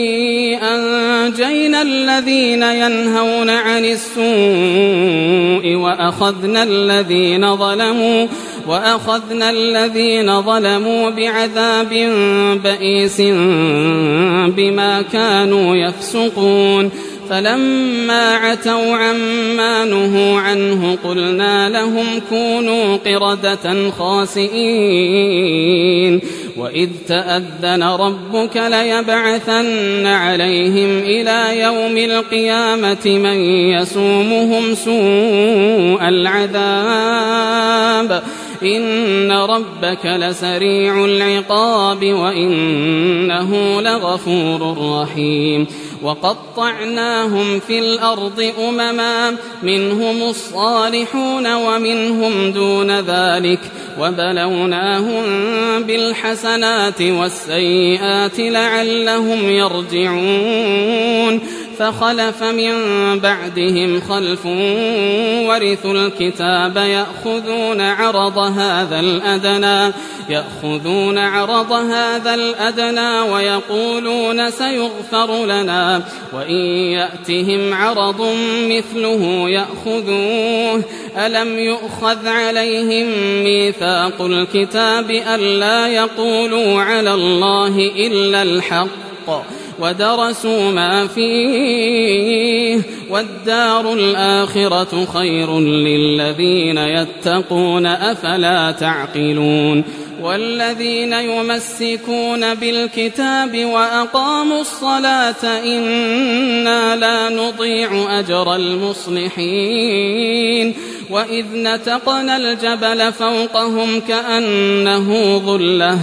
أنجينا الذين ينهون عن السوء وأخذنا الذين ظلموا وأخذنا الذين ظلموا بعذاب بئيس بما كانوا يفسقون فلما عتوا عما نهوا عنه قلنا لهم كونوا قردة خاسئين وإذ تأذن ربك ليبعثن عليهم إلى يوم القيامة من يسومهم سوء العذاب إن ربك لسريع العقاب وإنه لغفور رحيم وقطعناهم في الأرض أمما منهم الصالحون ومنهم دون ذلك وبلوناهم بالحسنات والسيئات لعلهم يرجعون فخلف من بعدهم خلف ورثوا الكتاب يأخذون عرض هذا الأدنى يأخذون عرض هذا الأدنى ويقولون سيغفر لنا وإن يأتهم عرض مثله يأخذوه ألم يؤخذ عليهم ميثاق الكتاب ألا يقولوا على الله إلا الحق ودرسوا ما فيه والدار الآخرة خير للذين يتقون أفلا تعقلون والذين يمسكون بالكتاب وأقاموا الصلاة إنا لا نضيع أجر المصلحين وإذ نتقنا الجبل فوقهم كأنه ظلة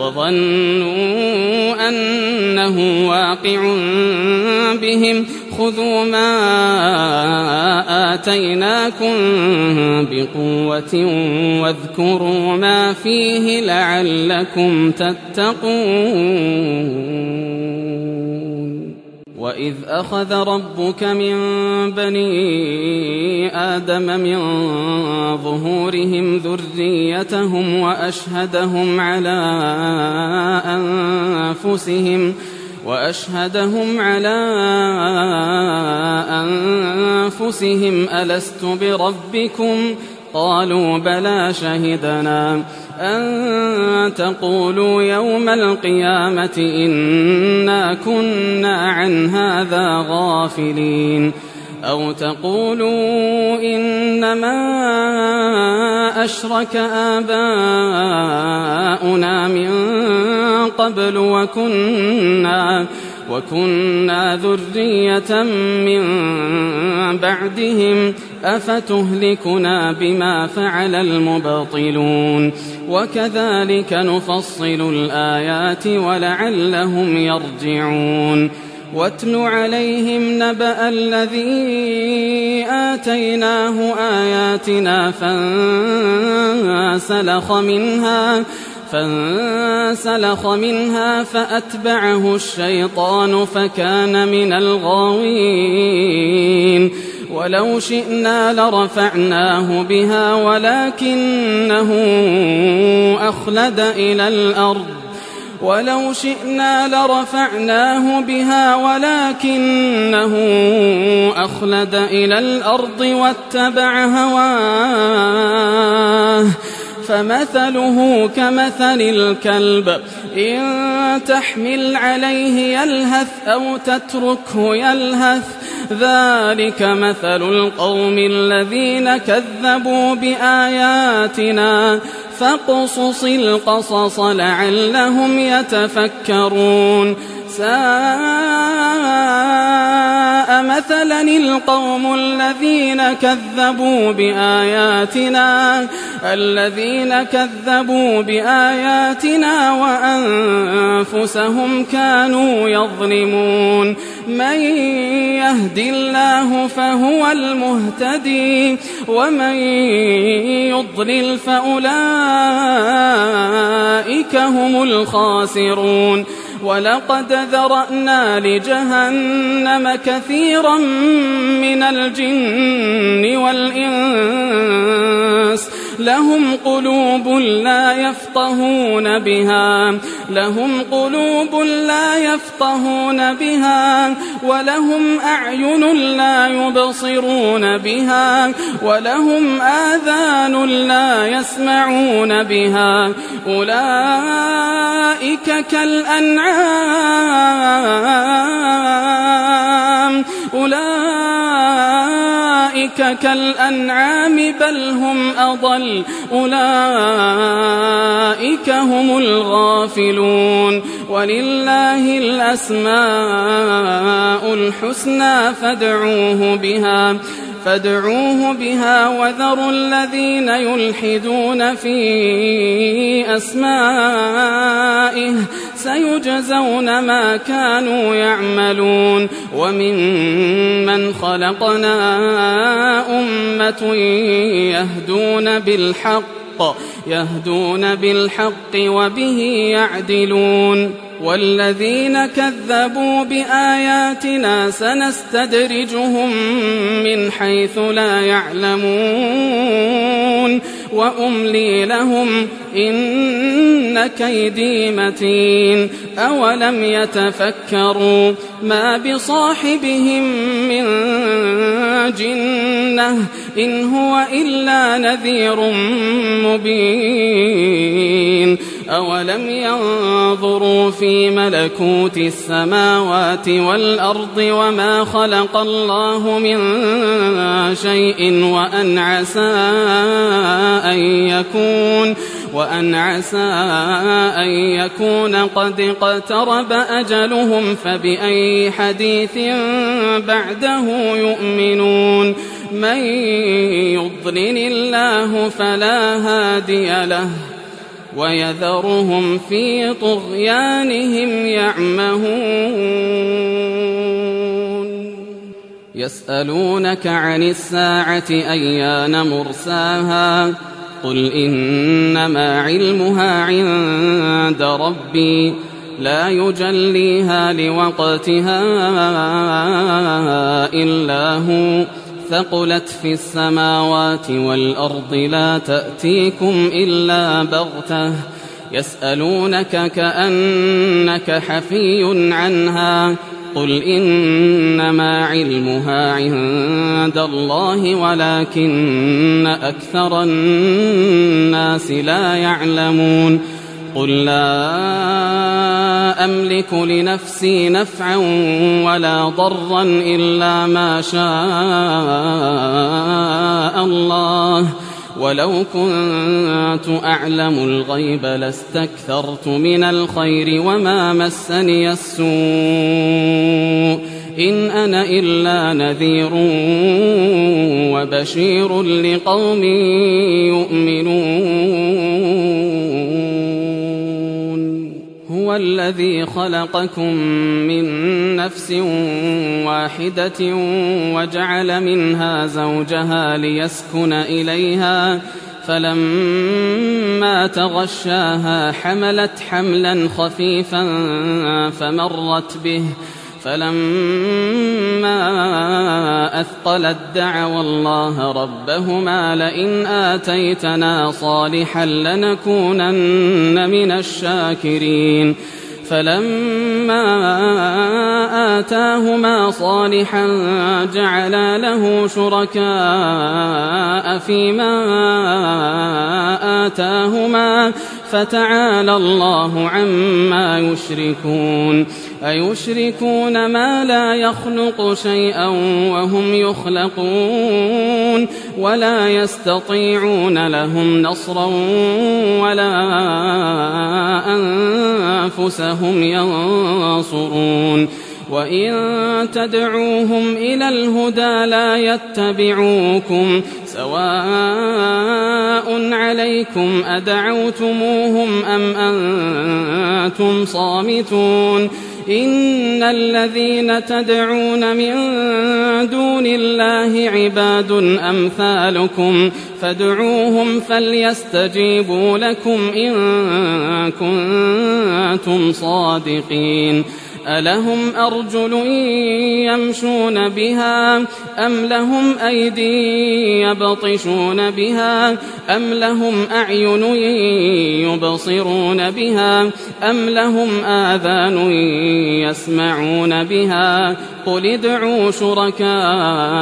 وظنوا أنه واقع بهم خذوا ما آتيناكم بقوة واذكروا ما فيه لعلكم تتقون وإذ أخذ ربك من بني آدم من ظهورهم ذريتهم وأشهدهم على أنفسهم وأشهدهم على أنفسهم ألست بربكم قالوا بلى شهدنا أن تقولوا يوم القيامة إنا كنا عن هذا غافلين أو تقولوا إنما أشرك آباؤنا من قبل وكنا وكنا ذرية من بعدهم أفتهلكنا بما فعل المبطلون وكذلك نفصل الآيات ولعلهم يرجعون واتل عليهم نبأ الذي آتيناه آياتنا فانسلخ منها فانسلخ منها فأتبعه الشيطان فكان من الغاوين ولو شئنا لرفعناه بها ولكنه أخلد إلى الأرض ولو شئنا لرفعناه بها ولكنه أخلد إلى الأرض واتبع هواه فمثله كمثل الكلب إن تحمل عليه يلهث أو تتركه يلهث ذلك مثل القوم الذين كذبوا بآياتنا فاقصص القصص لعلهم يتفكرون ساء مثلا القوم الذين كذبوا بآياتنا الذين كذبوا بآياتنا وأنفسهم كانوا يظلمون من يهد الله فهو المهتدي ومن يضلل فأولئك هم الخاسرون ولقد ذرأنا لجهنم كثيرا من الجن والإنس لهم قلوب لا يفقهون بها لهم قلوب لا يفقهون بها ولهم أعين لا يبصرون بها ولهم آذان لا يسمعون بها أولئك كالأنعام أولئك أولئك كالأنعام بل هم أضل أولئك هم الغافلون ولله الأسماء الحسنى فادعوه بها فادعوه بها وذروا الذين يلحدون في أسمائه سيجزون ما كانوا يعملون وممن خلقنا أمة يهدون بالحق يهدون بالحق وبه يعدلون والذين كذبوا بآياتنا سنستدرجهم من حيث لا يعلمون وأملي لهم إن كيدي متين أولم يتفكروا ما بصاحبهم من جنة إن هو إلا نذير مبين أولم ينظروا في ملكوت السماوات والأرض وما خلق الله من شيء وأن عسى أن يكون وأن عسى أن يكون قد اقترب أجلهم فبأي حديث بعده يؤمنون من يضلل الله فلا هادي له ويذرهم في طغيانهم يعمهون يسألونك عن الساعة أيان مرساها قل إنما علمها عند ربي لا يجليها لوقتها إلا هو ثقلت في السماوات والأرض لا تأتيكم إلا بغتة يسألونك كأنك حفي عنها قل إنما علمها عند الله ولكن أكثر الناس لا يعلمون قل لا أملك لنفسي نفعا ولا ضرا إلا ما شاء الله ولو كنت أعلم الغيب لاستكثرت من الخير وما مسني السوء إن أنا إلا نذير وبشير لقوم يؤمنون هو الذي خلقكم من نفس واحدة وجعل منها زوجها ليسكن إليها فلما تغشاها حملت حملا خفيفا فمرت به فلما أثقلت دعوا الله ربهما لئن آتيتنا صالحا لنكونن من الشاكرين فلما آتاهما صالحا جعلا له شركاء فيما آتاهما فتعالى الله عما يشركون أيشركون ما لا يخلق شيئا وهم يخلقون ولا يستطيعون لهم نصرا ولا أنفسهم ينصرون وإن تدعوهم إلى الهدى لا يتبعوكم سواء عليكم أدعوتموهم أم أنتم صامتون إن الذين تدعون من دون الله عباد أمثالكم فادعوهم فليستجيبوا لكم إن كنتم صادقين ألهم أرجل يمشون بها أم لهم أيدي يبطشون بها أم لهم أعين يبصرون بها أم لهم آذان يسمعون بها قل ادعوا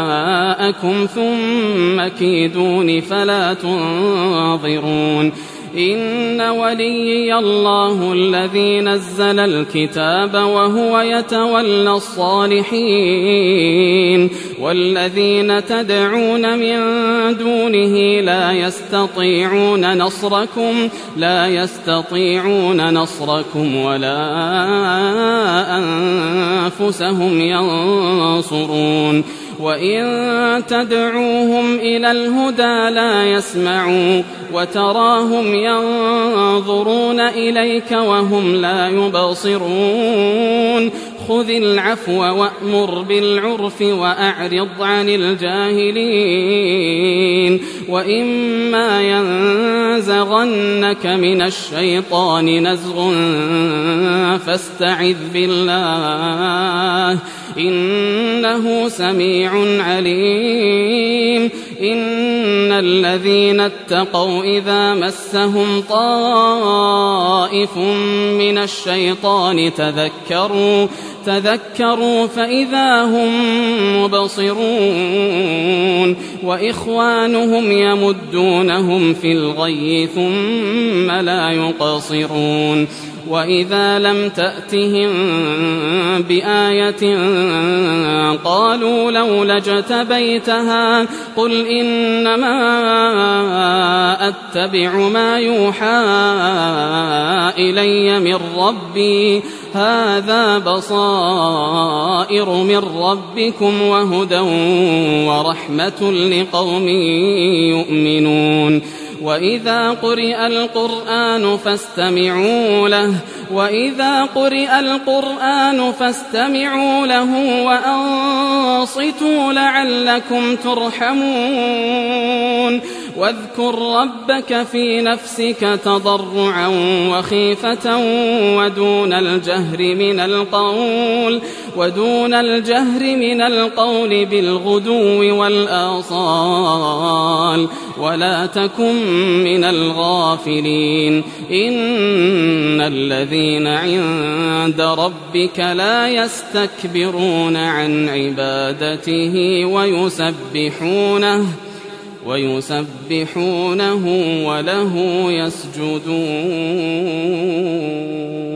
شركاءكم ثم كيدون فلا تنظرون إن وليي الله الذي نزل الكتاب وهو يتولى الصالحين والذين تدعون من دونه لا يستطيعون نصركم لا يستطيعون نصركم ولا أنفسهم ينصرون وإن تدعوهم إلى الهدى لا يسمعوا وتراهم ينظرون إليك وهم لا يبصرون خذ العفو وأمر بالعرف وأعرض عن الجاهلين وإما ينزغنك من الشيطان نزغ فاستعذ بالله إنه سميع عليم إن الذين اتقوا إذا مسهم طائف من الشيطان تذكروا تذكروا فإذا هم مبصرون وإخوانهم يمدونهم في الغي ثم لا يقصرون وإذا لم تأتهم بآية قالوا لولا اجتبيتها قل إنما أتبع ما يوحى إلي من ربي هذا بصائر من ربكم وهدى ورحمة لقوم يؤمنون وإذا قرئ القرآن فاستمعوا له وإذا قرئ القرآن فاستمعوا له وأنصتوا لعلكم ترحمون واذكر ربك في نفسك تضرعا وخيفة ودون الجهر من القول ودون الجهر من القول بالغدو والآصال ولا تكن من الغافلين إن الذين عند ربك لا يستكبرون عن عبادته ويسبحونه ويسبحونه وله يسجدون.